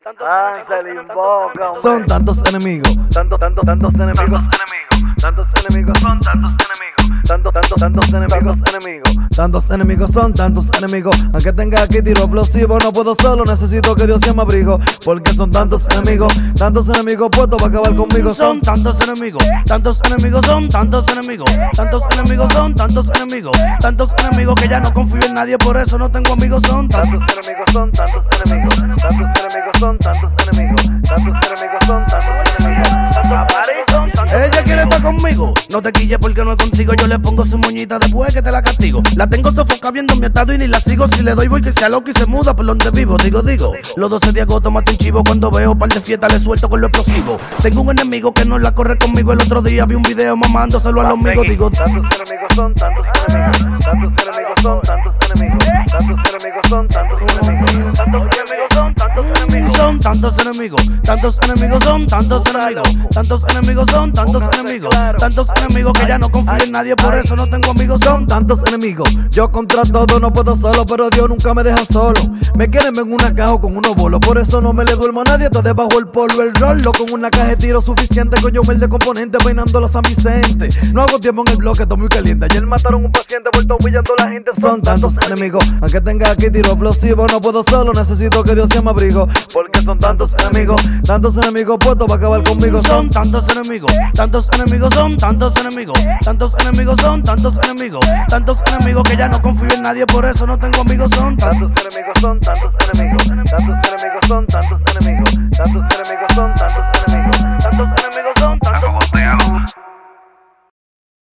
Ángel invoca. Son tantos enemigos, Tantos enemigos. Tantos enemigos. Son tantos enemigos. Tantos enemigos. tantos enemigos, son tantos enemigos. Aunque tenga aquí tiro explosivo, no puedo solo, necesito que Dios sea mi abrigo. Porque son tantos enemigos puestos para acabar conmigo. Son tantos enemigos, son tantos enemigos, son tantos enemigos que ya no confío en nadie, por eso no tengo amigos. Son tantos enemigos, son tantos enemigos. Tantos enemigos, son tantos enemigos. Tantos enemigos, son tantos enemigos. Ella quiere estar conmigo, no te quilles porque no es contigo. Yo le pongo su moñita después que te la castigo. La tengo sofocada viendo mi estado y ni la sigo. Si le doy voy que sea loco y se muda por donde vivo. Digo, los 12 de agosto mato un chivo. Cuando veo par de fiestas le suelto con lo explosivo. Tengo un enemigo que no la corre conmigo. El otro día vi un video mamándoselo a los amigos. Digo, tantos enemigos, son tantos enemigos. Tantos enemigos, son tantos enemigos. Tantos enemigos, son tantos enemigos. Tantos enemigos, son tantos enemigos. Son tantos enemigos, son tantos enemigos. Tantos enemigos, son tantos enemigos. Tantos enemigos que ya no confío en nadie, por eso no tengo amigos. Son tantos enemigos, yo contra todo no puedo solo, pero Dios nunca me deja solo. Me quieren en una caja con unos bolos, por eso no me le duermo a nadie. Está debajo el polvo, el rolo con una caja de tiro suficiente. Con yo de componente peinando la San Vicente. No hago tiempo en el bloque, estoy muy caliente. Ayer mataron un paciente, vuelto humillando a la gente. Son tantos enemigos, aunque tenga aquí tiro explosivo, no puedo solo, necesito que Dios sea mi abrigo. Porque son tantos enemigos puestos para acabar conmigo. Son tantos enemigos, son tantos enemigos. Son tantos enemigos que ya no confío en nadie, por eso no tengo amigos. Son tantos enemigos, son tantos enemigos. Tantos enemigos, son tantos enemigos. Tantos enemigos, son tantos enemigos. Tantos enemigos, son tantos enemigos.